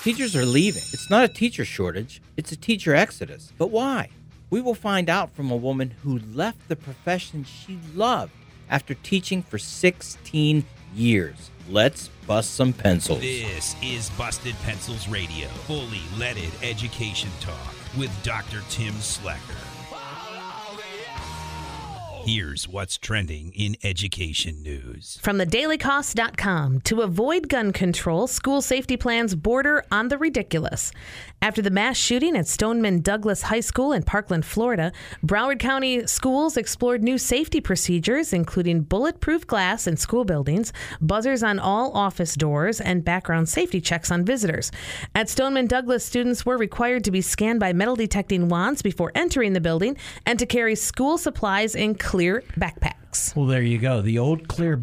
Teachers are leaving. It's not a teacher shortage, it's a teacher exodus. But why? We will find out from a woman who left the profession she loved after teaching for 16 years. Let's bust some pencils. This is Busted Pencils Radio, fully leaded education talk with Dr. Tim Slacker. Here's what's trending in education news. From thedailycost.com, to avoid gun control, school safety plans border on the ridiculous. After the mass shooting at Stoneman Douglas High School in Parkland, Florida, Broward County schools explored new safety procedures, including bulletproof glass in school buildings, buzzers on all office doors, and background safety checks on visitors. At Stoneman Douglas, students were required to be scanned by metal detecting wands before entering the building and to carry school supplies in clear backpacks. Well, there you go. The old clear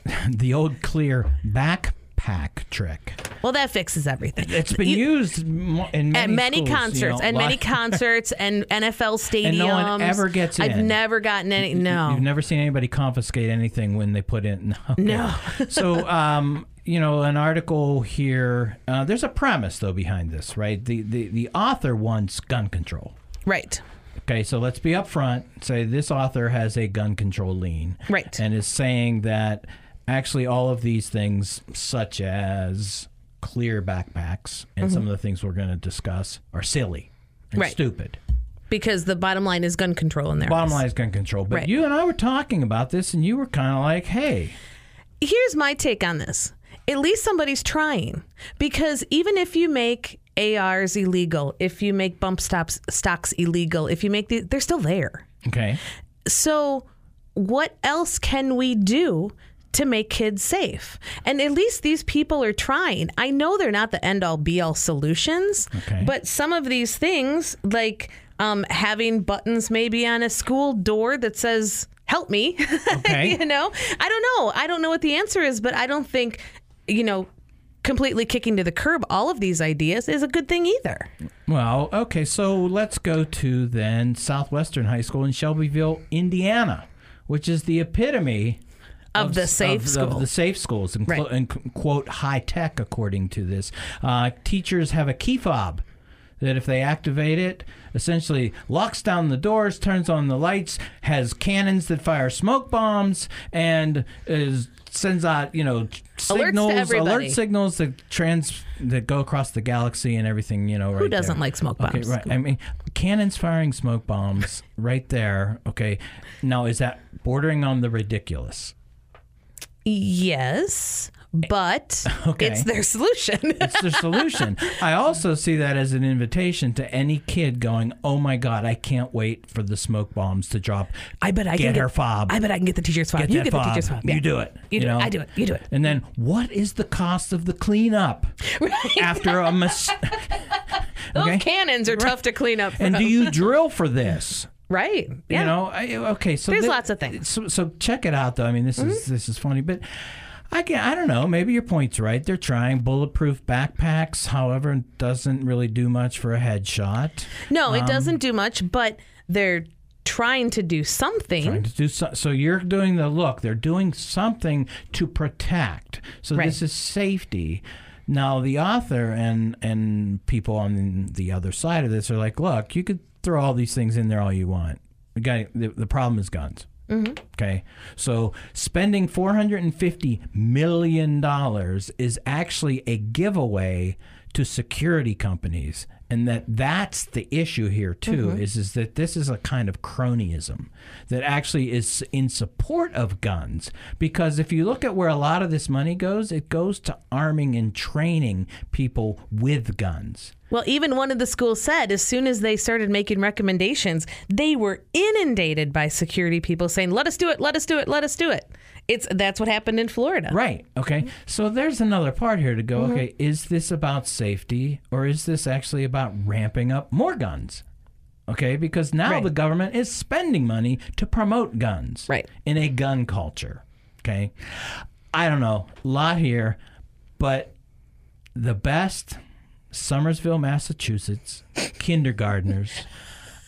backpack trick. Well, that fixes everything. It's been used in many schools, concerts, many concerts and NFL stadiums. And no one ever gets in. I've never gotten any. No, you've never seen anybody confiscate anything when they put in. Okay. No. So, an article here. There's a premise though behind this, right? The author wants gun control. Right. Okay, so let's be upfront. Say this author has a gun control lean. Right. And is saying that actually all of these things, such as clear backpacks and some of the things we're going to discuss, are silly and stupid. Because the bottom line is gun control in there. Bottom line is gun control. But you and I were talking about this, and you were kind of like, hey. Here's my take on this. At least somebody's trying. Because even if you make ARs illegal, if you make bump stocks illegal, if you make they're still there. Okay. So what else can we do to make kids safe? And at least these people are trying. I know they're not the end-all be-all solutions, but some of these things, like having buttons maybe on a school door that says, help me, okay. I don't know. I don't know what the answer is, but I don't think, completely kicking to the curb all of these ideas is a good thing either. Well, okay, so let's go to then Southwestern High School in Shelbyville, Indiana, which is the epitome of the safe school. Of the safe schools, and quote, high tech, according to this. Teachers have a key fob that if they activate it, essentially locks down the doors, turns on the lights, has cannons that fire smoke bombs, and sends out, alert signals that go across the galaxy and everything, right. Who doesn't like smoke bombs? Okay, right. I mean, cannons firing smoke bombs right there. Okay. Now, is that bordering on the ridiculous? Yes, but it's their solution. It's their solution. I also see that as an invitation to any kid going, oh my God, I can't wait for the smoke bombs to drop. I bet I can get her fob. I bet I can get the teacher's fob. You get the teacher's fob. Yeah. You do it. You do it. I do it. You do it. And then what is the cost of the cleanup after a Those cannons are tough to clean up. And do you drill for this? Right. Yeah. Okay. So there's lots of things. So check it out, though. I mean, this is funny, but I don't know. Maybe your point's right. They're trying bulletproof backpacks. However, it doesn't really do much for a headshot. No, it doesn't do much, but they're trying to do something. So you're doing the look. They're doing something to protect. So this is safety. Now, the author and people on the other side of this are like, look, you could throw all these things in there all you want. The problem is guns. Mm-hmm. Okay, so spending $450 million is actually a giveaway to security companies, and that's the issue here too. Mm-hmm. is that this is a kind of cronyism that actually is in support of guns, because if you look at where a lot of this money goes, it goes to arming and training people with guns. Well, even one of the schools said as soon as they started making recommendations, they were inundated by security people saying, let us do it, let us do it, let us do it. That's what happened in Florida. Right. Okay. So there's another part here to go, okay, is this about safety or is this actually about ramping up more guns? Okay, because now the government is spending money to promote guns in a gun culture. Okay. I don't know, a lot here, but the best... Somersville, Massachusetts, kindergartners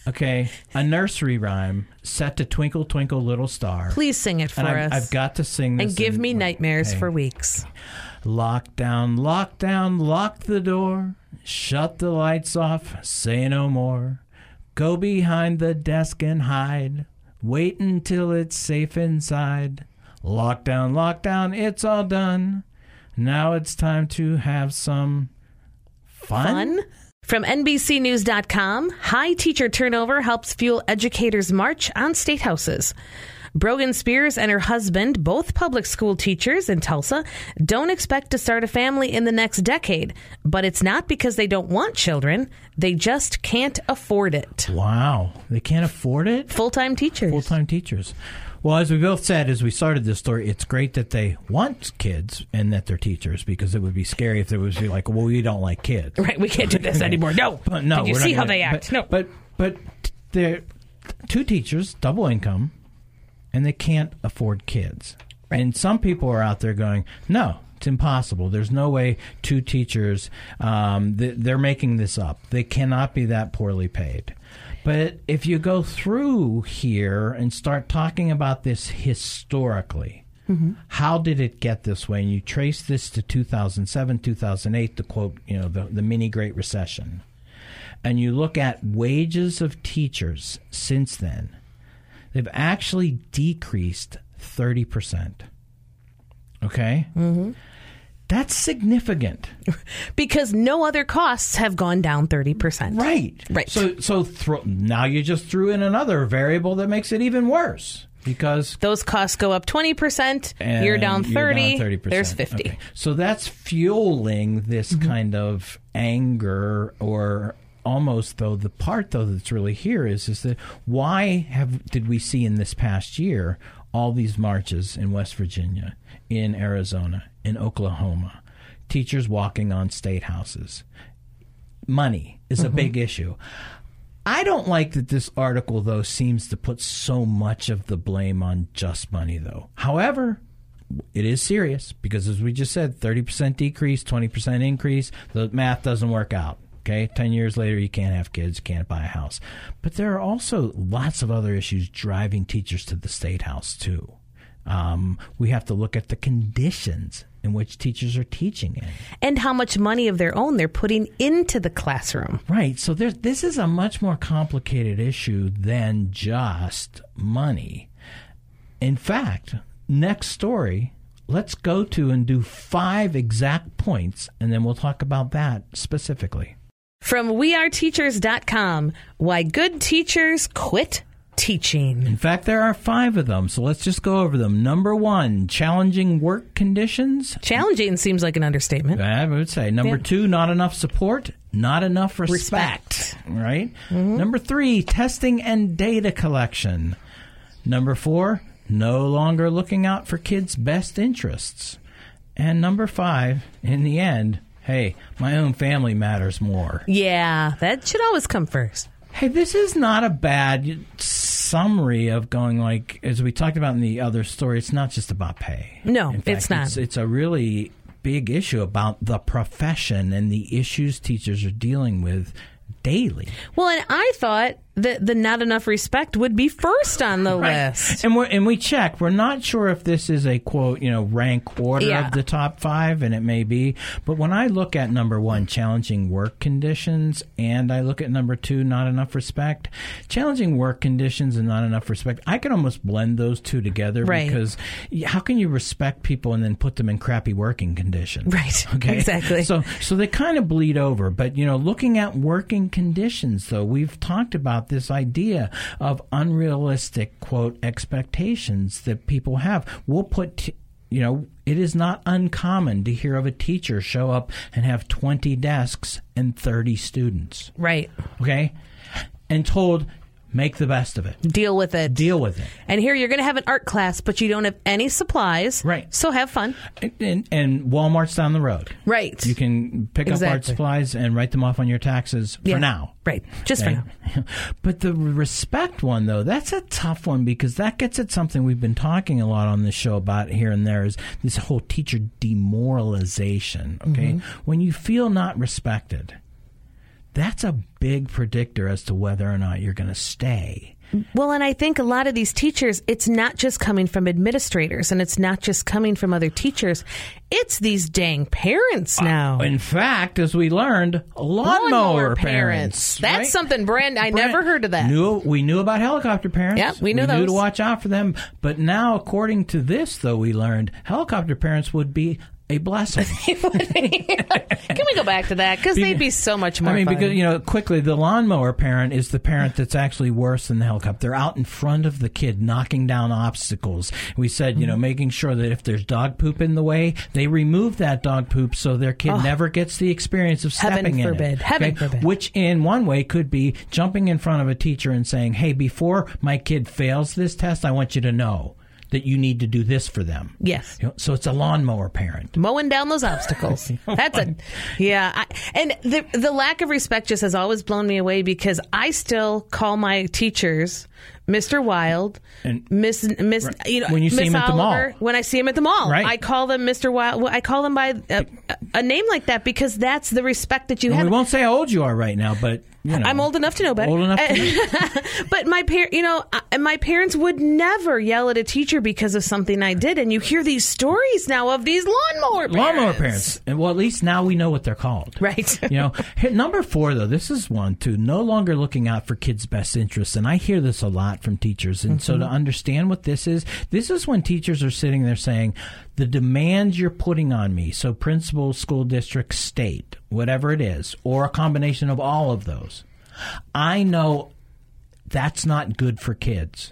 Okay, a nursery rhyme set to Twinkle, Twinkle, Little Star. Please sing it for us. I've got to sing this. And give me nightmares for weeks. Lockdown, lockdown, lock the door. Shut the lights off, say no more. Go behind the desk and hide. Wait until it's safe inside. Lockdown, lockdown, it's all done. Now it's time to have some fun? From NBCNews.com, high teacher turnover helps fuel educators' march on state houses. Brogan Spears and her husband, both public school teachers in Tulsa, don't expect to start a family in the next decade. But it's not because they don't want children. They just can't afford it. Wow. They can't afford it? Full-time teachers. Full-time teachers. Well, as we both said as we started this story, it's great that they want kids and that they're teachers, because it would be scary if there was like, well, we don't like kids. Right, we can't do this anymore. No. No. Did you see how they act? No. But they're two teachers, double income, and they can't afford kids. Right. And some people are out there going, no, it's impossible. There's no way two teachers, they're making this up. They cannot be that poorly paid. But if you go through here and start talking about this historically, how did it get this way? And you trace this to 2007, 2008, the quote, the mini Great Recession. And you look at wages of teachers since then, they've actually decreased 30%. Okay? Mm-hmm. That's significant. Because no other costs have gone down 30%. Right. So now you just threw in another variable that makes it even worse. Because those costs go up 20%, you're down 30%, there's 50%. Okay. So that's fueling this kind of anger, or almost, though, the part, though, that's really here is that why did we see in this past year all these marches in West Virginia, in Arizona, in Oklahoma, teachers walking on state houses? Money is a big issue. I don't like that this article, though, seems to put so much of the blame on just money, though. However, it is serious because, as we just said, 30% decrease, 20% increase, the math doesn't work out. Okay, 10 years later, you can't have kids, you can't buy a house. But there are also lots of other issues driving teachers to the state house, too. We have to look at the conditions in which teachers are teaching in. And how much money of their own they're putting into the classroom. Right. So this is a much more complicated issue than just money. In fact, next story, let's go to and do 5 exact points, and then we'll talk about that specifically. From weareteachers.com, why good teachers quit teaching. In fact, there are 5 of them, so let's just go over them. Number 1, challenging work conditions. Challenging seems like an understatement. I would say. Number 2, not enough support, not enough respect. Right? Mm-hmm. Number 3, testing and data collection. Number 4, no longer looking out for kids' best interests. And number 5, in the end, hey, my own family matters more. Yeah, that should always come first. Hey, this is not a bad summary of going, like, as we talked about in the other story, it's not just about pay. No, in fact, it's not. It's a really big issue about the profession and the issues teachers are dealing with daily. Well, and I thought that the not enough respect would be first on the list. And we checked. We're not sure if this is a, quote, rank order of the top 5, and it may be. But when I look at number 1, challenging work conditions, and I look at number 2, not enough respect, challenging work conditions and not enough respect, I can almost blend those two together. Right. Because how can you respect people and then put them in crappy working conditions? Right. Okay. Exactly. So they kind of bleed over. But, looking at working conditions, though, we've talked about this idea of unrealistic, quote, expectations that people have. We'll put, it is not uncommon to hear of a teacher show up and have 20 desks and 30 students. Right. Okay? And told, make the best of it. Deal with it. And here you're going to have an art class, but you don't have any supplies. Right. So have fun. And Walmart's down the road. Right. You can pick up art supplies and write them off on your taxes for now. Right. Just for now. But the respect one, though, that's a tough one because that gets at something we've been talking a lot on this show about here and there is this whole teacher demoralization. Okay. Mm-hmm. When you feel not respected, that's a big predictor as to whether or not you're going to stay. Well, and I think a lot of these teachers, it's not just coming from administrators and it's not just coming from other teachers. It's these dang parents now. In fact, as we learned, lawnmower parents. That's right? something I never heard of that. We knew about helicopter parents. Yeah, we knew those. We knew to watch out for them. But now, according to this, though, we learned helicopter parents would be a blessing. Can we go back to that? Because they'd be so much more fun. Because, quickly, the lawnmower parent is the parent that's actually worse than the helicopter. They're out in front of the kid, knocking down obstacles. We said, making sure that if there's dog poop in the way, they remove that dog poop so their kid never gets the experience of stepping in it. Heaven forbid. Which, in one way, could be jumping in front of a teacher and saying, hey, before my kid fails this test, I want you to know that you need to do this for them. Yes. So it's a lawnmower parent. Mowing down those obstacles. And the lack of respect just has always blown me away because I still call my teachers Mr. Wild, and Miss, when you see him at the mall. When I see him at the mall, right. I call them Mr. Wild. I call them by a name like that because that's the respect that you have. We won't say how old you are right now, but I'm old enough to know better. Old enough to know. But my parents would never yell at a teacher because of something I did, and you hear these stories now of these lawnmower parents. And well, at least now we know what they're called, right? Number 4 though, this is one too. No longer looking out for kids' best interests, and I hear this a lot from teachers. And so to understand what this is when teachers are sitting there saying, the demands you're putting on me, so principal, school district, state, whatever it is, or a combination of all of those, I know that's not good for kids.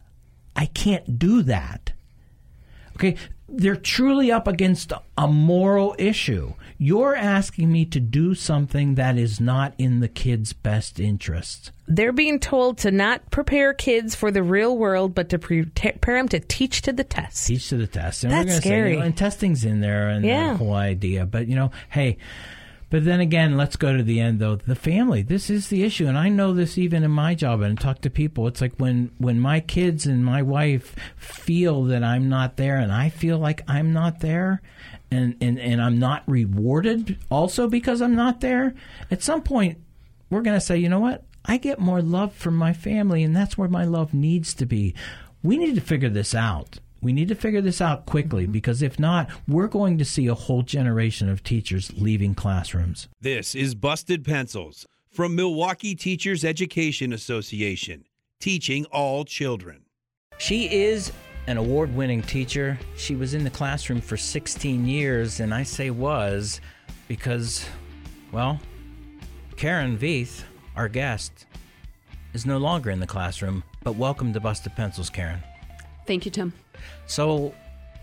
I can't do that. Okay, they're truly up against a moral issue. You're asking me to do something that is not in the kids' best interests. They're being told to not prepare kids for the real world, but to prepare them to teach to the test. Teach to the test. And that's we're going to scary. Say, and testing's in there and that whole idea. But, hey... But then again, let's go to the end, though. The family, this is the issue. And I know this even in my job and talk to people. It's like when my kids and my wife feel that I'm not there and I feel like I'm not there and I'm not rewarded also because I'm not there, at some point we're going to say, you know what? I get more love from my family, and that's where my love needs to be. We need to figure this out. We need to figure this out quickly because if not, we're going to see a whole generation of teachers leaving classrooms. This is Busted Pencils from Milwaukee Teachers Education Association, teaching all children. She is an award-winning teacher. She was in the classroom for 16 years, and I say was because, well, Karen Veith, our guest, is no longer in the classroom, but welcome to Busted Pencils, Karen. Thank you, Tim. So,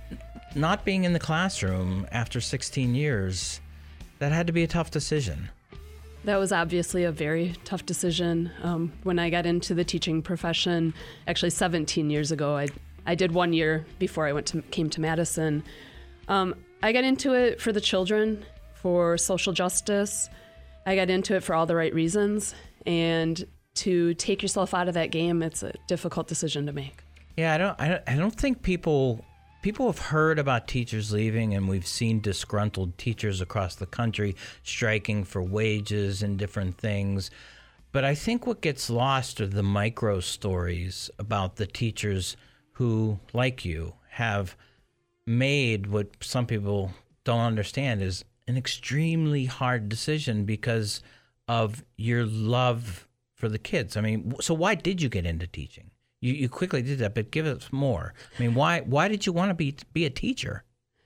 not being in the classroom after 16 years, that had to be a tough decision. That was obviously a very tough decision. When I got into the teaching profession, actually 17 years ago, I did 1 year before I came to Madison. I got into it for the children, for social justice. I got into it for all the right reasons. And to take yourself out of that game, it's a difficult decision to make. Yeah, I don't think people have heard about teachers leaving, and we've seen disgruntled teachers across the country striking for wages and different things. But I think what gets lost are the micro stories about the teachers who, like you, have made what some people don't understand is an extremely hard decision because of your love for the kids. I mean, so why did you get into teaching? You quickly did that, but give us more. I mean, why did you want to be a teacher?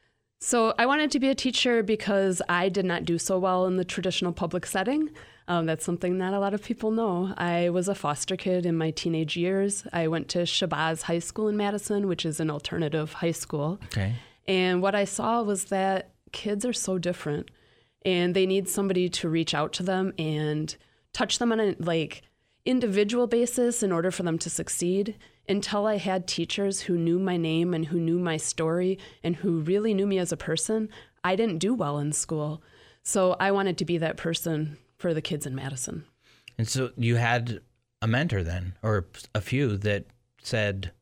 So I wanted to be a teacher because I did not do so well in the traditional public setting. That's something not a lot of people know. I was a foster kid in my teenage years. I went to Shabazz High School in Madison, which is an alternative high school. Okay. And what I saw was that kids are so different, and they need somebody to reach out to them and touch them on a individual basis in order for them to succeed. Until I had teachers who knew my name and who knew my story and who really knew me as a person, I didn't do well in school. So I wanted to be that person for the kids in Madison. And so you had a mentor then, or a few that said,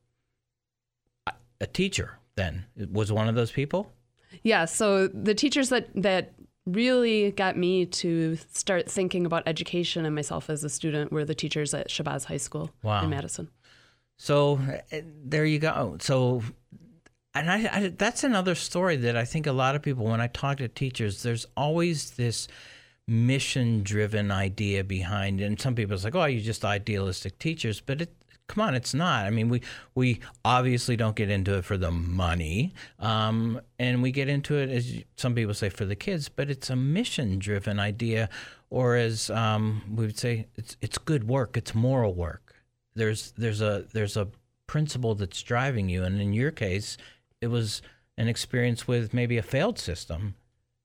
a teacher then was one of those people? Yeah, so the teachers that really got me to start thinking about education and myself as a student were the teachers at Shabazz High School in Madison. So there you go. So, and I that's another story that I think a lot of people, when I talk to teachers, there's always this mission-driven idea behind it. And some people it's like, oh, you're just idealistic teachers. But come on, it's not. I mean, we obviously don't get into it for the money, and we get into it, as some people say, for the kids. But it's a mission-driven idea, or as we would say, it's good work. It's moral work. There's a principle that's driving you, and in your case, it was an experience with maybe a failed system.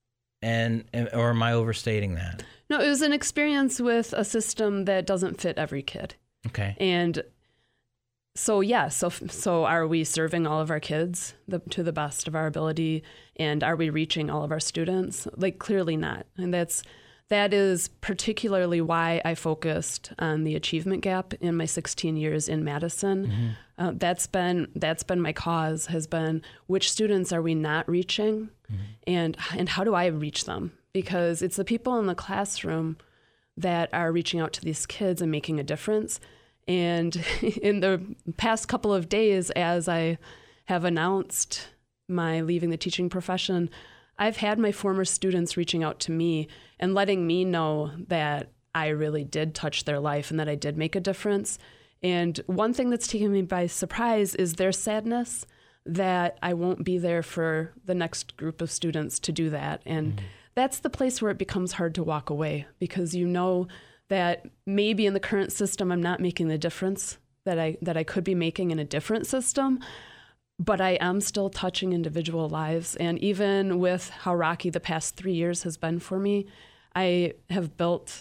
Or am I overstating that? No, it was an experience with a system that doesn't fit every kid. Okay. And so, yeah, so are we serving all of our kids to the best of our ability? And are we reaching all of our students? Like, clearly not. And that is particularly why I focused on the achievement gap in my 16 years in Madison. Mm-hmm. That's been my cause, has been which students are we not reaching, and how do I reach them? Because it's the people in the classroom that are reaching out to these kids and making a difference. And in the past couple of days, as I have announced my leaving the teaching profession, I've had my former students reaching out to me and letting me know that I really did touch their life and that I did make a difference. And one thing that's taken me by surprise is their sadness that I won't be there for the next group of students to do that. And that's the place where it becomes hard to walk away, because you know that maybe in the current system I'm not making the difference that I could be making in a different system. But I am still touching individual lives. And even with how rocky the past 3 years has been for me, I have built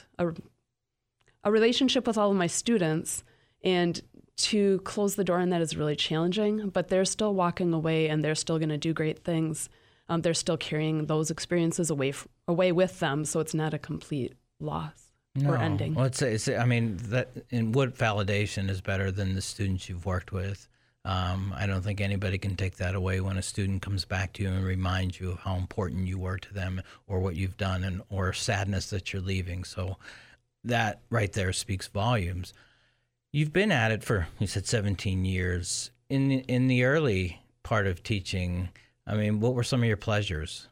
a relationship with all of my students. And to close the door on that is really challenging. But they're still walking away, and they're still going to do great things. They're still carrying those experiences away with them. So it's not a complete loss or ending. Well, I mean, that in what validation is better than the students you've worked with? I don't think anybody can take that away when a student comes back to you and reminds you of how important you were to them or what you've done, or sadness that you're leaving. So that right there speaks volumes. You've been at it for, you said, 17 years. In the early part of teaching, I mean, what were some of your pleasures?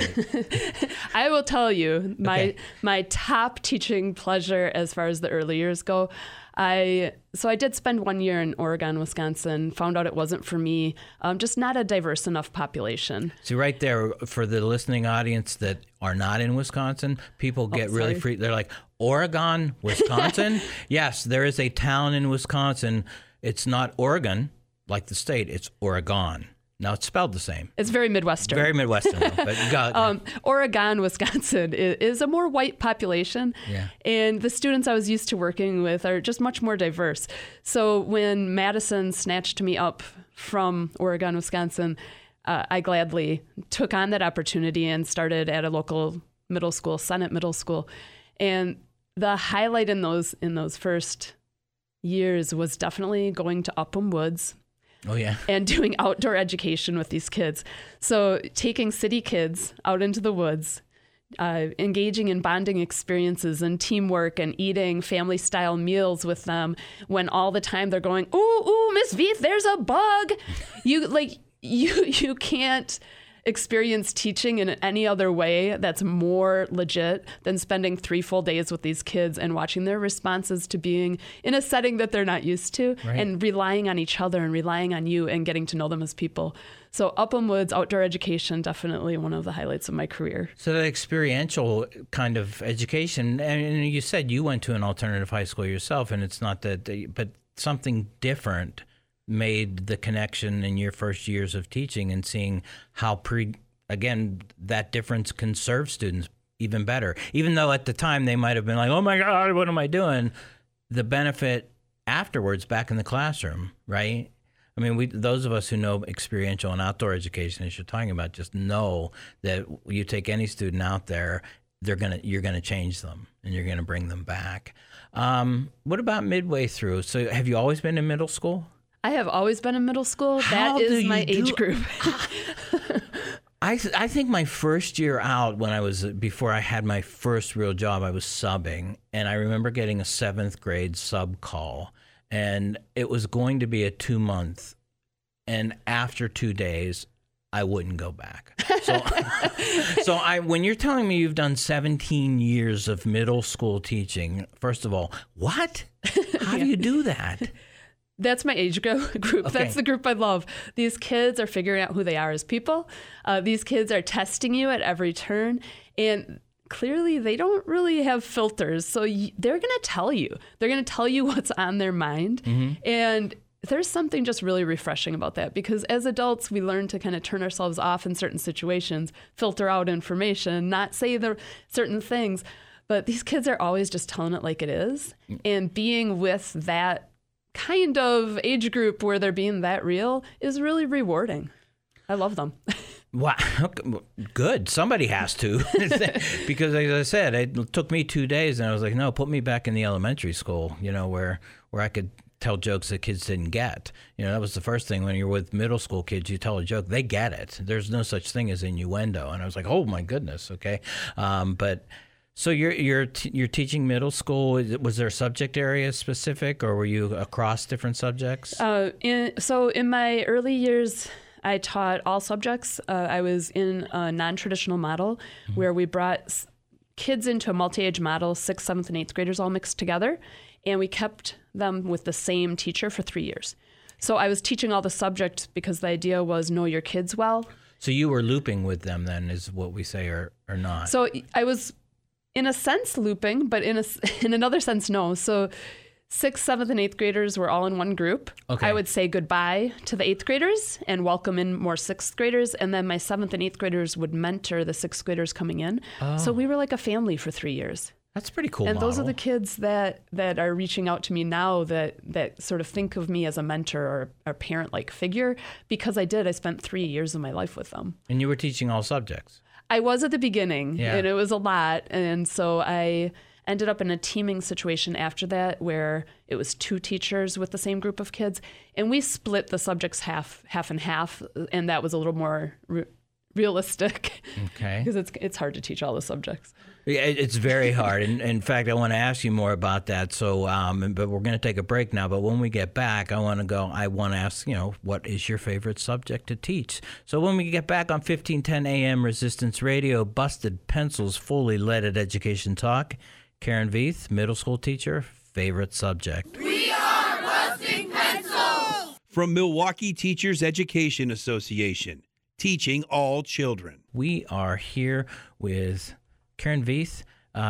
I will tell you, my top teaching pleasure as far as the early years go, I did spend 1 year in Oregon, Wisconsin, found out it wasn't for me, just not a diverse enough population. See, right there, for the listening audience that are not in Wisconsin, people get really free. They're like, Oregon, Wisconsin? Yes, there is a town in Wisconsin. It's not Oregon, like the state, it's Oregon. Now, it's spelled the same. It's very Midwestern. Very Midwestern, though. But you got Oregon, Wisconsin is a more white population. Yeah. And the students I was used to working with are just much more diverse. So when Madison snatched me up from Oregon, Wisconsin, I gladly took on that opportunity and started at a local middle school, Sennett Middle School. And the highlight in those first years was definitely going to Upham Woods. Oh, yeah. And doing outdoor education with these kids. So taking city kids out into the woods, engaging in bonding experiences and teamwork and eating family-style meals with them when all the time they're going, ooh, Miss Veith, there's a bug. You can't experience teaching in any other way that's more legit than spending 3 full days with these kids and watching their responses to being in a setting that they're not used to, right, and relying on each other and relying on you and getting to know them as people. So Upham Woods outdoor education, definitely one of the highlights of my career. So that experiential kind of education, and you said you went to an alternative high school yourself, and it's not that, but something different made the connection in your first years of teaching, and seeing how again, that difference can serve students even better. Even though at the time they might have been like, oh my God, what am I doing? The benefit afterwards back in the classroom, right? I mean, those of us who know experiential and outdoor education, as you're talking about, just know that you take any student out there, you're gonna change them and you're gonna bring them back. What about midway through? So have you always been in middle school? I have always been in middle school. That is my age group. I think my first year out, before I had my first real job, I was subbing, and I remember getting a 7th grade sub call, and it was going to be a 2-month, and after 2 days, I wouldn't go back. So when you're telling me you've done 17 years of middle school teaching, first of all, what? How do you do that? That's my age group. Okay. That's the group I love. These kids are figuring out who they are as people. These kids are testing you at every turn. And clearly they don't really have filters. So they're going to tell you. They're going to tell you what's on their mind. Mm-hmm. And there's something just really refreshing about that, because as adults, we learn to kind of turn ourselves off in certain situations, filter out information, not say the certain things. But these kids are always just telling it like it is. And being with that kind of age group where they're being that real is really rewarding. I love them. Wow, good. Somebody has to. Because as I said, it took me 2 days, and I was like, no, put me back in the elementary school, where I could tell jokes that kids didn't get. That was the first thing. When you're with middle school kids, you tell a joke, they get it. There's no such thing as innuendo. And I was like, oh my goodness, okay. But so you're teaching middle school. Was there a subject area specific, or were you across different subjects? In my early years, I taught all subjects. I was in a non-traditional model where we brought kids into a multi-age model, 6th, 7th, and 8th graders all mixed together. And we kept them with the same teacher for 3 years. So I was teaching all the subjects because the idea was know your kids well. So you were looping with them then, is what we say, or not? So I was, in a sense, looping, but in another sense, no. So 6th, 7th, and 8th graders were all in one group. Okay. I would say goodbye to the 8th graders and welcome in more 6th graders. And then my 7th and 8th graders would mentor the 6th graders coming in. Oh. So we were like a family for 3 years. That's pretty cool. And model. Those are the kids that are reaching out to me now that sort of think of me as a mentor or a parent-like figure, because I spent 3 years of my life with them. And you were teaching all subjects. I was at the beginning, and it was a lot. And so I ended up in a teaming situation after that where it was 2 teachers with the same group of kids. And we split the subjects half and half, and that was a little more realistic. Okay. Because it's hard to teach all the subjects. Yeah, it's very hard. And in fact, I want to ask you more about that. So, but we're going to take a break now. But when we get back, I want to ask, what is your favorite subject to teach? So when we get back on 1510 AM Resistance Radio, Busted Pencils, fully leaded education talk. Karen Veith, middle school teacher, favorite subject. We are Busting Pencils! From Milwaukee Teachers Education Association, teaching all children. We are here with Karen Veith,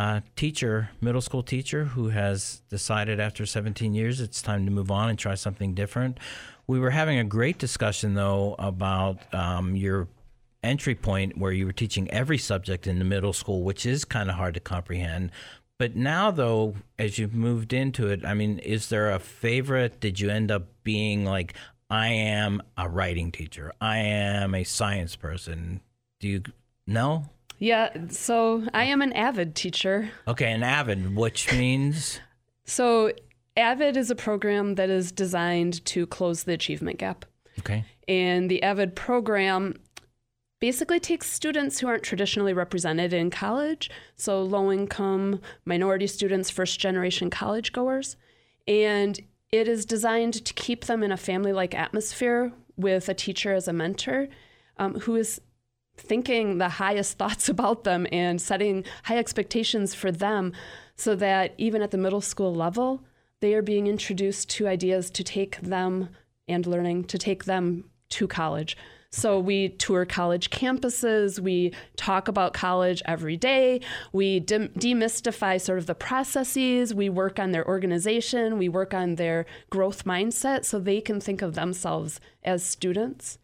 middle school teacher who has decided after 17 years it's time to move on and try something different. We were having a great discussion, though, about your entry point where you were teaching every subject in the middle school, which is kind of hard to comprehend. But now, though, as you've moved into it, is there a favorite? Did you end up being like, I am a writing teacher, I am a science person? Do you know? Yeah, so I am an AVID teacher. Okay, an AVID, which means? So AVID is a program that is designed to close the achievement gap. Okay. And the AVID program basically takes students who aren't traditionally represented in college, so low-income, minority students, first-generation college goers, and it is designed to keep them in a family-like atmosphere with a teacher as a mentor who is thinking the highest thoughts about them and setting high expectations for them so that even at the middle school level, they are being introduced to ideas to take them and learning to take them to college. So we tour college campuses, we talk about college every day, we demystify sort of the processes, we work on their organization, we work on their growth mindset so they can think of themselves as students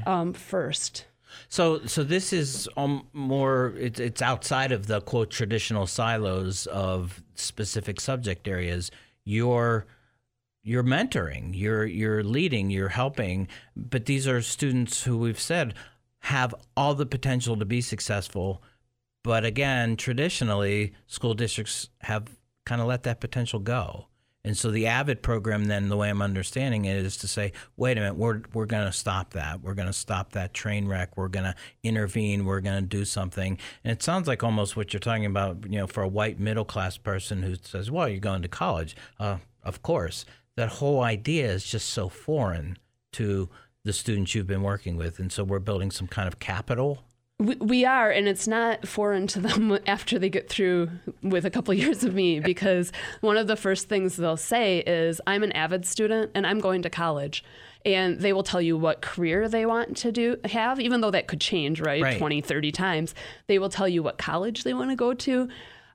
first. So this is more, it's outside of the, quote, traditional silos of specific subject areas. You're mentoring, you're leading, you're helping, but these are students who we've said have all the potential to be successful. But again, traditionally, school districts have kind of let that potential go. And so the AVID program, then, the way I'm understanding it, is to say, wait a minute, we're going to stop that. We're going to stop that train wreck. We're going to intervene. We're going to do something. And it sounds like almost what you're talking about, for a white middle-class person who says, well, you're going to college. Of course. That whole idea is just so foreign to the students you've been working with. And so we're building some kind of capital. We are, and it's not foreign to them after they get through with a couple of years of me, because one of the first things they'll say is, I'm an AVID student and I'm going to college. And they will tell you what career they want to have, even though that could change, right? 20, 30 times. They will tell you what college they want to go to.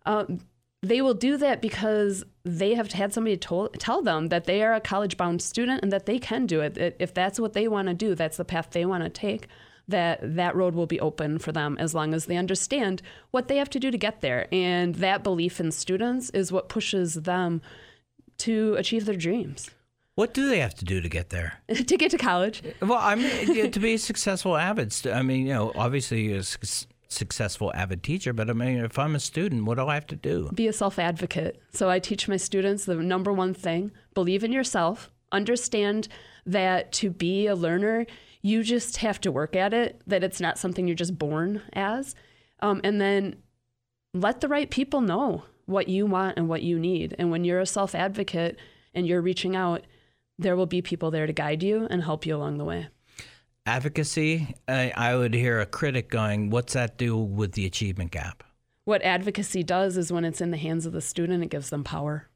They will do that because they have had somebody tell them that they are a college-bound student and that they can do it. If that's what they want to do, that's the path they want to take, that road will be open for them as long as they understand what they have to do to get there. And that belief in students is what pushes them to achieve their dreams. What do they have to do to get there? To get to college? Well, I mean, to be a successful AVID, obviously you're a successful AVID teacher, but I mean, if I'm a student, what do I have to do? Be a self-advocate. So I teach my students the number one thing: believe in yourself, understand that to be a learner, you just have to work at it, that it's not something you're just born as. And then let the right people know what you want and what you need. And when you're a self-advocate and you're reaching out, there will be people there to guide you and help you along the way. Advocacy, I would hear a critic going, what's that do with the achievement gap? What advocacy does is when it's in the hands of the student, it gives them power.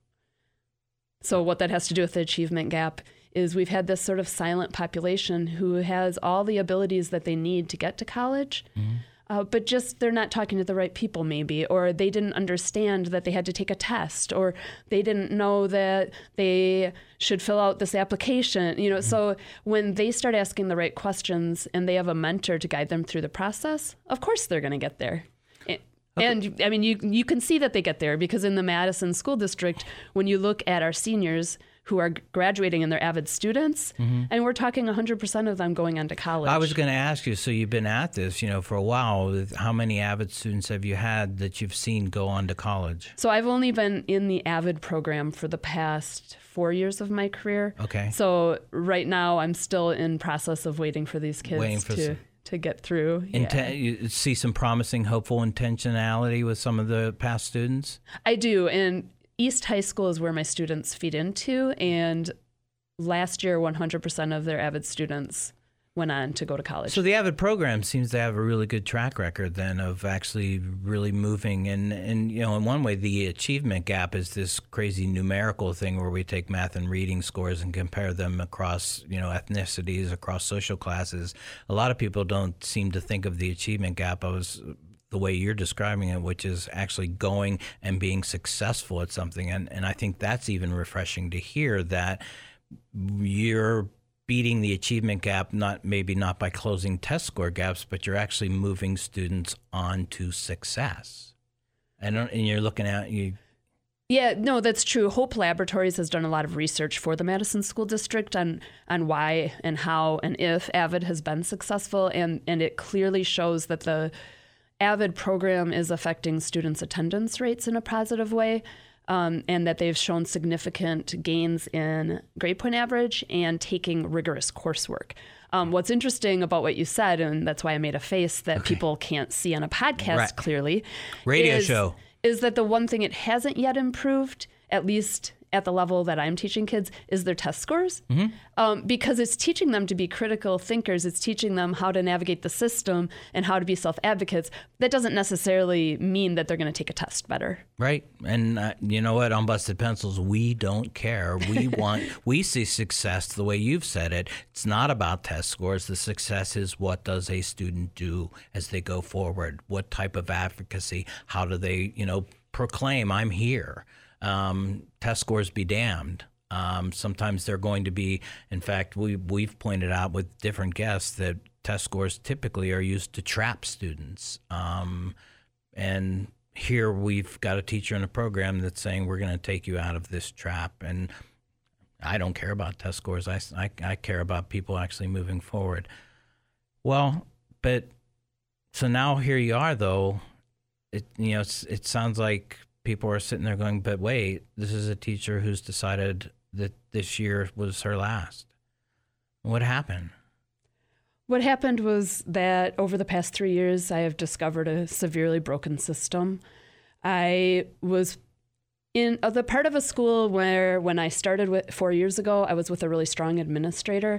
So what that has to do with the achievement gap is we've had this sort of silent population who has all the abilities that they need to get to college, but just they're not talking to the right people maybe, or they didn't understand that they had to take a test, or they didn't know that they should fill out this application. So when they start asking the right questions and they have a mentor to guide them through the process, of course they're going to get there. Okay. And I mean, you can see that they get there because in the Madison School District, when you look at our seniors who are graduating and they're AVID students, and we're talking 100% of them going on to college. I was going to ask you, so you've been at this, for a while. How many AVID students have you had that you've seen go on to college? So I've only been in the AVID program for the past 4 years of my career. Okay. So right now I'm still in process of waiting for these kids to get through. You see some promising, hopeful intentionality with some of the past students? I do, and East High School is where my students feed into, and last year 100% of their AVID students went on to go to college. So the AVID program seems to have a really good track record then of actually really moving. And in one way, the achievement gap is this crazy numerical thing where we take math and reading scores and compare them across, ethnicities, across social classes. A lot of people don't seem to think of the achievement gap the way you're describing it, which is actually going and being successful at something. And I think that's even refreshing to hear that you're beating the achievement gap, maybe not by closing test score gaps, but you're actually moving students on to success. And you're looking at you. Yeah, no, that's true. Hope Laboratories has done a lot of research for the Madison School District on why and how and if AVID has been successful. And it clearly shows that the AVID program is affecting students' attendance rates in a positive way, and that they've shown significant gains in grade point average and taking rigorous coursework. What's interesting about what you said, and that's why I made a face that people can't see on a podcast clearly, radio show, is that the one thing it hasn't yet improved, at least at the level that I'm teaching kids, is their test scores. Because it's teaching them to be critical thinkers. It's teaching them how to navigate the system and how to be self-advocates. That doesn't necessarily mean that they're going to take a test better. Right. And you know what? On Busted Pencils, we don't care. We see success the way you've said it. It's not about test scores. The success is, what does a student do as they go forward? What type of advocacy? How do they, proclaim, I'm here? Test scores be damned. Sometimes they're going to be, in fact, we've pointed out with different guests that test scores typically are used to trap students. And here we've got a teacher in a program that's saying, we're going to take you out of this trap. And I don't care about test scores. I care about people actually moving forward. Well, but so now here you are, though. It sounds like people are sitting there going, but wait, this is a teacher who's decided that this year was her last. What happened? What happened was that over the past 3 years, I have discovered a severely broken system. I was in the part of a school where when I started 4 years ago, I was with a really strong administrator.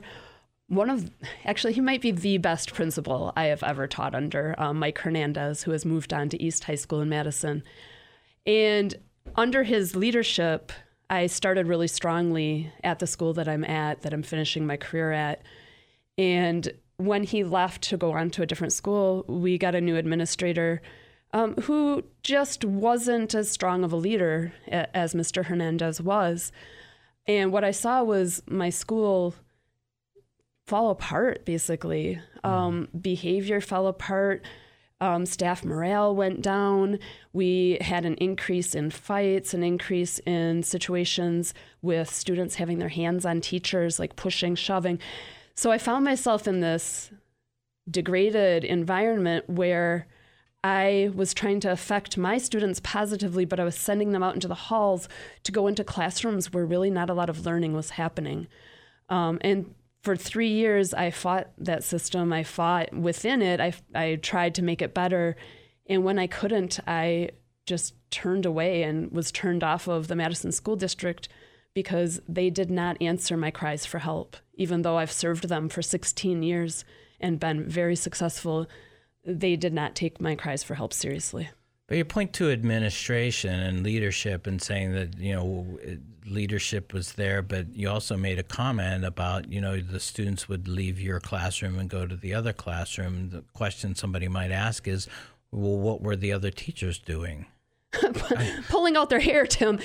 He might be the best principal I have ever taught under, Mike Hernandez, who has moved on to East High School in Madison. And under his leadership, I started really strongly at the school that I'm finishing my career at. And when he left to go on to a different school, we got a new administrator who just wasn't as strong of a leader as Mr. Hernandez was. And what I saw was my school fall apart, basically. Behavior fell apart. Staff morale went down. We had an increase in fights, an increase in situations with students having their hands on teachers, like pushing, shoving. So I found myself in this degraded environment where I was trying to affect my students positively, but I was sending them out into the halls to go into classrooms where really not a lot of learning was happening. And for 3 years, I fought that system. I fought within it. I tried to make it better. And when I couldn't, I just turned away and was turned off of the Madison School District because they did not answer my cries for help. Even though I've served them for 16 years and been very successful, they did not take my cries for help seriously. But you point to administration and leadership and saying that, leadership was there, but you also made a comment about, the students would leave your classroom and go to the other classroom. The question somebody might ask is, well, what were the other teachers doing? Pulling out their hair, Tim.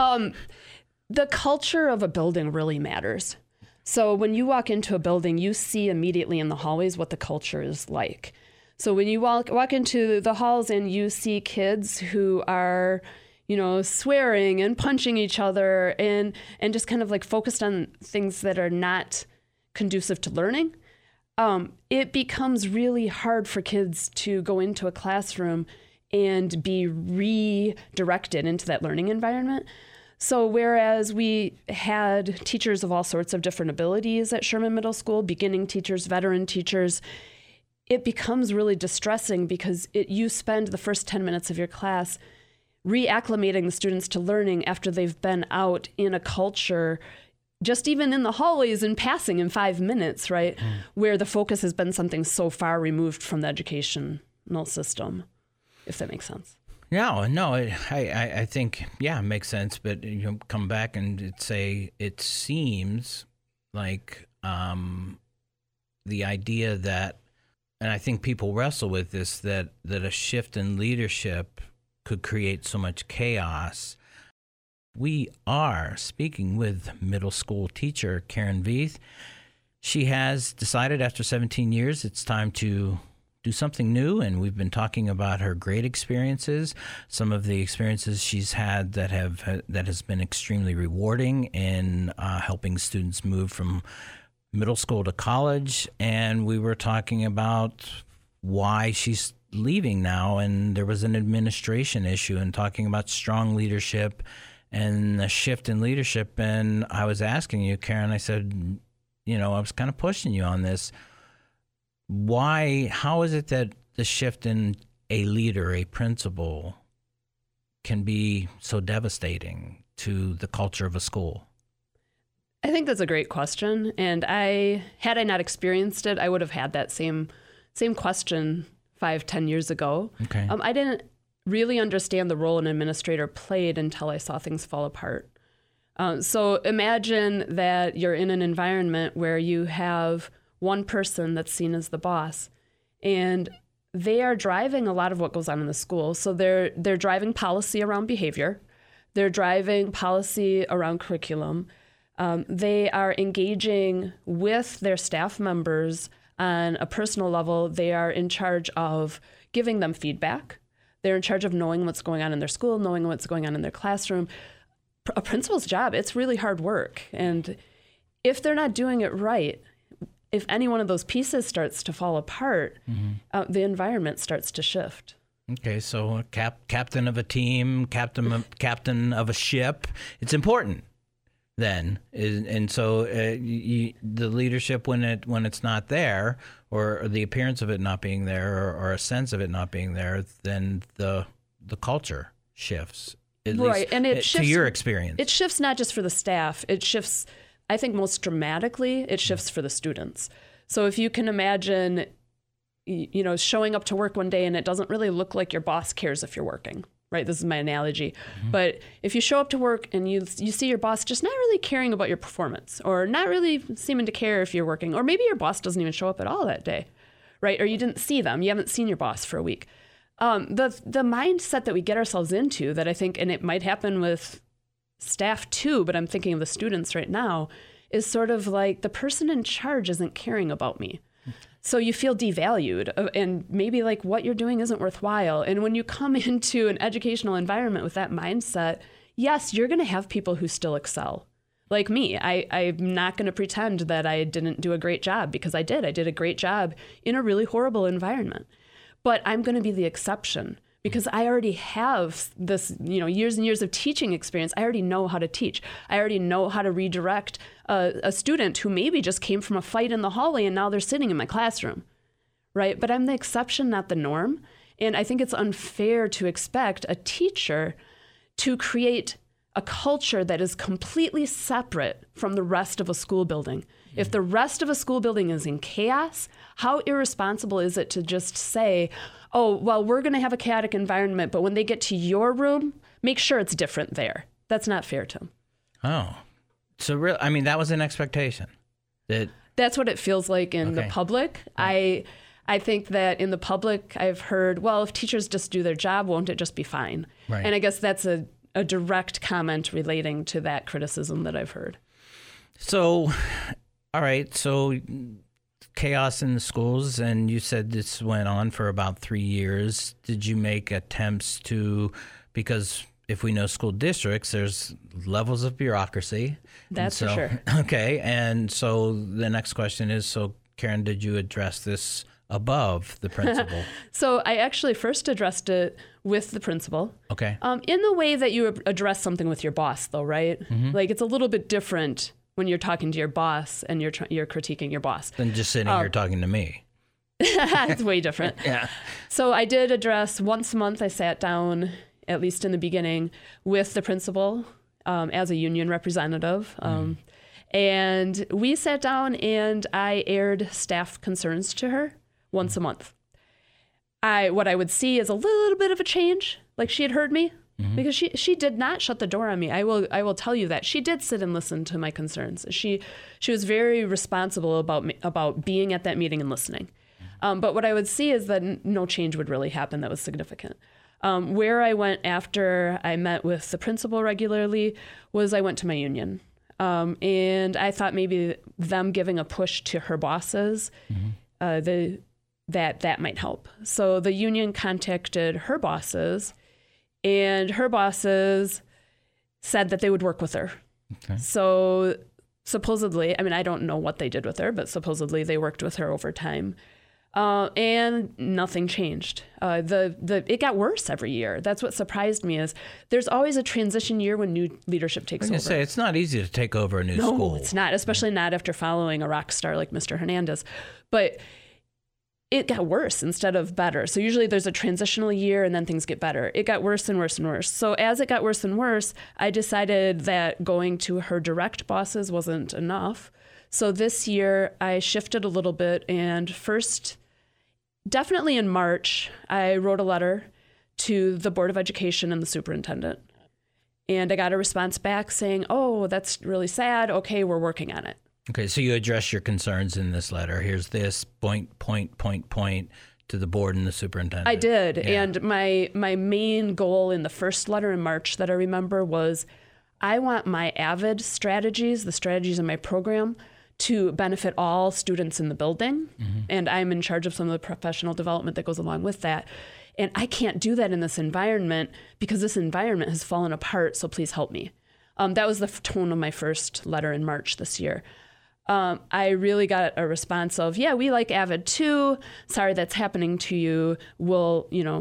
The culture of a building really matters. So when you walk into a building, you see immediately in the hallways what the culture is like. So when you walk into the halls and you see kids who are, swearing and punching each other and just kind of like focused on things that are not conducive to learning, it becomes really hard for kids to go into a classroom and be redirected into that learning environment. So whereas we had teachers of all sorts of different abilities at Sherman Middle School, beginning teachers, veteran teachers, it becomes really distressing because you spend the first 10 minutes of your class reacclimating the students to learning after they've been out in a culture, just even in the hallways and passing in 5 minutes, right? Where the focus has been something so far removed from the educational system, if that makes sense. No, I think, it makes sense. But come back and say it seems like the idea that, and I think people wrestle with this, that a shift in leadership could create so much chaos. We are speaking with middle school teacher Karen Veith. She has decided after 17 years it's time to do something new, and we've been talking about her great experiences, some of the experiences she's had that has been extremely rewarding in helping students move from middle school to college, and we were talking about why she's leaving now, and there was an administration issue, and talking about strong leadership and a shift in leadership. And I was asking you, Karen, I said, I was kind of pushing you on this. How is it that the shift in a leader, a principal, can be so devastating to the culture of a school? I think that's a great question. And had I not experienced it, I would have had that same question 5-10 years ago. Okay. I didn't really understand the role an administrator played until I saw things fall apart. So imagine that you're in an environment where you have one person that's seen as the boss, and they are driving a lot of what goes on in the school. So they're driving policy around behavior. They're driving policy around curriculum. They are engaging with their staff members on a personal level. They are in charge of giving them feedback. They're in charge of knowing what's going on in their school, knowing what's going on in their classroom. A principal's job, it's really hard work. And if they're not doing it right, if any one of those pieces starts to fall apart, the environment starts to shift. Okay, so captain of a team, captain of a ship. It's important then, and so the leadership when it's not there, or the appearance of it not being there, or a sense of it not being there, then the culture shifts. At right, least, and it shifts, to your experience. It shifts not just for the staff. It shifts, I think, most dramatically. It shifts for the students. So if you can imagine, showing up to work one day and it doesn't really look like your boss cares if you're working, right? This is my analogy. Mm-hmm. But if you show up to work and you see your boss just not really caring about your performance, or not really seeming to care if you're working, or maybe your boss doesn't even show up at all that day, right? Or you didn't see them. You haven't seen your boss for a week. The mindset that we get ourselves into, that I think, and it might happen with staff too, but I'm thinking of the students right now, is sort of like the person in charge isn't caring about me. So you feel devalued, and maybe like what you're doing isn't worthwhile. And when you come into an educational environment with that mindset, yes, you're going to have people who still excel. Like me, I'm not going to pretend that I didn't do a great job, because I did. I did a great job in a really horrible environment. But I'm going to be the exception, because I already have this, years and years of teaching experience. I already know how to teach. I already know how to redirect a student who maybe just came from a fight in the hallway and now they're sitting in my classroom, right? But I'm the exception, not the norm. And I think it's unfair to expect a teacher to create a culture that is completely separate from the rest of a school building. If the rest of a school building is in chaos, how irresponsible is it to just say, oh, well, we're going to have a chaotic environment, but when they get to your room, make sure it's different there. That's not fair, Tim. Oh, so that was an expectation. That's what it feels like in the public. Right. I think that in the public, I've heard, well, if teachers just do their job, won't it just be fine? Right. And I guess that's a direct comment relating to that criticism that I've heard. So, all right, so chaos in the schools, and you said this went on for about 3 years. Did you make attempts to, because if we know school districts, there's levels of bureaucracy. That's for sure. Okay, and so the next question is, so Karen, did you address this above the principal? So I actually first addressed it with the principal. Okay. In the way that you address something with your boss, though, right? Mm-hmm. Like, it's a little bit different when you're talking to your boss and you're critiquing your boss. Than just sitting here talking to me. It's way different. Yeah. So I did address once a month. I sat down, at least in the beginning, with the principal as a union representative. And we sat down and I aired staff concerns to her once a month. What I would see is a little bit of a change. Like, she had heard me. Mm-hmm. Because she did not shut the door on me. I will tell you that. She did sit and listen to my concerns. She was very responsible about being at that meeting and listening. But what I would see is that no change would really happen that was significant. Where I went after I met with the principal regularly was I went to my union. And I thought maybe them giving a push to her bosses, that might help. So the union contacted her bosses, and her bosses said that they would work with her. Okay. So supposedly, I don't know what they did with her, but supposedly they worked with her over time. And nothing changed. It got worse every year. That's what surprised me, is there's always a transition year when new leadership takes over. I was going to say, it's not easy to take over a new school. No, it's not, especially not after following a rock star like Mr. Hernandez. But it got worse instead of better. So usually there's a transitional year and then things get better. It got worse and worse and worse. So as it got worse and worse, I decided that going to her direct bosses wasn't enough. So this year I shifted a little bit, and first, definitely in March, I wrote a letter to the Board of Education and the superintendent. And I got a response back saying, oh, that's really sad. Okay, we're working on it. Okay, so you address your concerns in this letter. Here's this point to the board and the superintendent. I did. Yeah. And my main goal in the first letter in March that I remember was, I want my AVID strategies, the strategies in my program, to benefit all students in the building. Mm-hmm. And I'm in charge of some of the professional development that goes along with that. And I can't do that in this environment because this environment has fallen apart, so please help me. That was the tone of my first letter in March this year. I really got a response of, yeah, we like AVID too. Sorry that's happening to you. We'll,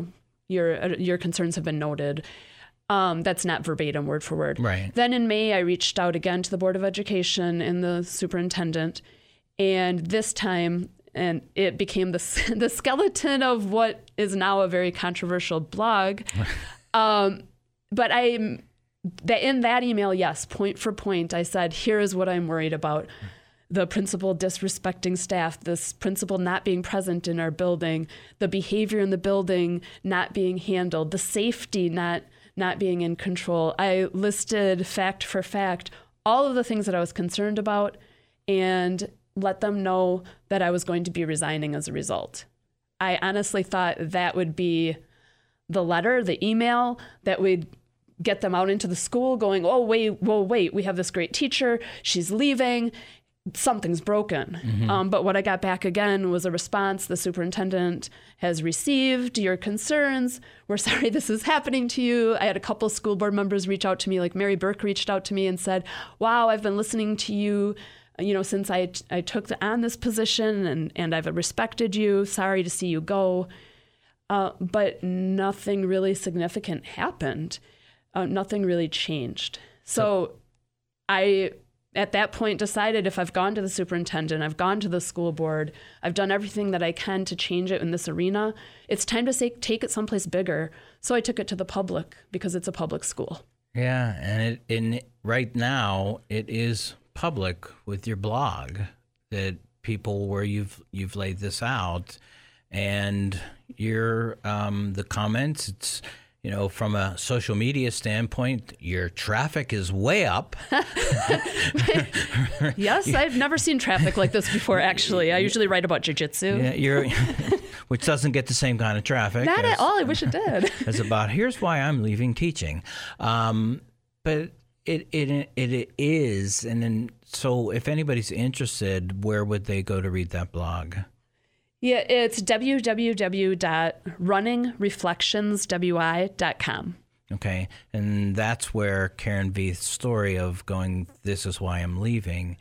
your concerns have been noted. That's not verbatim, word for word. Right. Then in May, I reached out again to the Board of Education and the superintendent. And this time, and it became the skeleton of what is now a very controversial blog. But in that email, yes, point for point, I said, here is what I'm worried about. The principal disrespecting staff, this principal not being present in our building, the behavior in the building not being handled, the safety not being in control. I listed fact for fact all of the things that I was concerned about and let them know that I was going to be resigning as a result. I honestly thought that would be the letter, the email that would get them out into the school going, oh, wait, we have this great teacher. She's leaving. Something's broken. Mm-hmm. But what I got back again was a response. The superintendent has received your concerns. We're sorry this is happening to you. I had a couple school board members reach out to me, like Mary Burke reached out to me and said, wow, I've been listening to you, since I took on this position and I've respected you. Sorry to see you go. But nothing really significant happened. Nothing really changed. So I, at that point, decided if I've gone to the superintendent, I've gone to the school board, I've done everything that I can to change it in this arena, it's time to take it someplace bigger. So I took it to the public because it's a public school. Yeah, and right now it is public with your blog that people where you've laid this out, and your the comments, it's from a social media standpoint, your traffic is way up. Yes, I've never seen traffic like this before, actually. I usually write about jiu-jitsu. Yeah, which doesn't get the same kind of traffic. Not at all. I wish it did. It's about, here's why I'm leaving teaching. But it is. And then, so if anybody's interested, where would they go to read that blog? Yeah, it's www.runningreflectionswi.com. Okay, and that's where Karen Veith's story of going, this is why I'm leaving.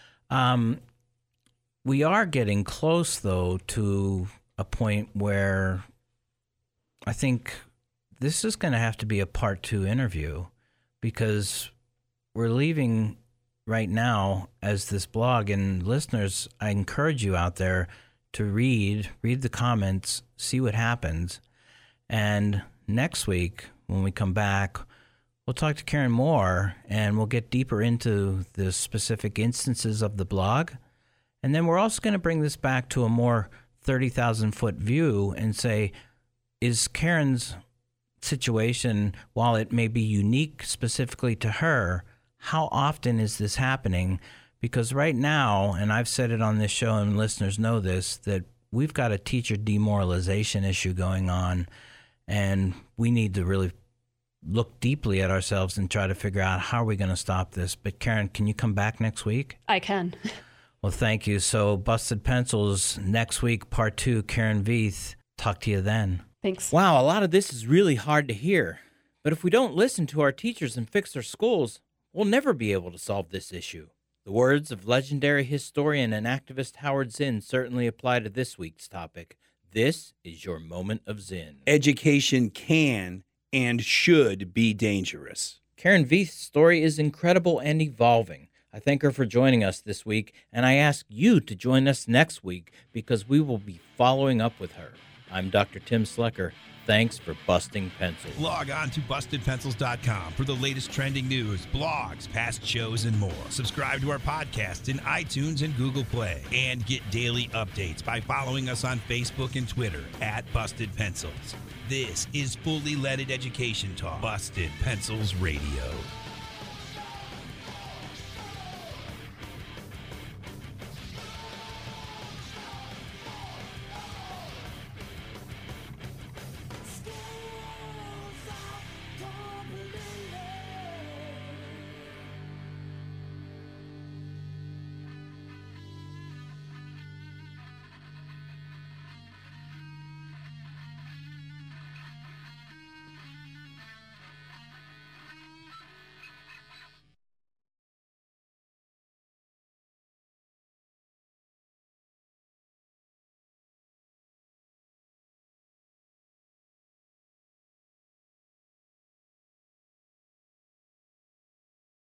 We are getting close, though, to a point where I think this is going to have to be a part 2 interview, because we're leaving right now as this blog. And listeners, I encourage you out there to read the comments, see what happens. And next week, when we come back, we'll talk to Karen more, and we'll get deeper into the specific instances of the blog. And then we're also going to bring this back to a more 30,000-foot view and say, is Karen's situation, while it may be unique specifically to her, how often is this happening? Because right now, and I've said it on this show and listeners know this, that we've got a teacher demoralization issue going on, and we need to really look deeply at ourselves and try to figure out how are we going to stop this. But Karen, can you come back next week? I can. Well, thank you. So Busted Pencils, next week, part 2, Karen Veith. Talk to you then. Thanks. Wow, a lot of this is really hard to hear. But if we don't listen to our teachers and fix our schools, we'll never be able to solve this issue. The words of legendary historian and activist Howard Zinn certainly apply to this week's topic. This is your moment of Zinn. Education can and should be dangerous. Karen Veith's story is incredible and evolving. I thank her for joining us this week, and I ask you to join us next week because we will be following up with her. I'm Dr. Tim Slecker. Thanks for busting pencils. Log on to BustedPencils.com for the latest trending news, blogs, past shows, and more. Subscribe to our podcast in iTunes and Google Play. And get daily updates by following us on Facebook and Twitter at Busted Pencils. This is Fully Leaded Education Talk. Busted Pencils Radio.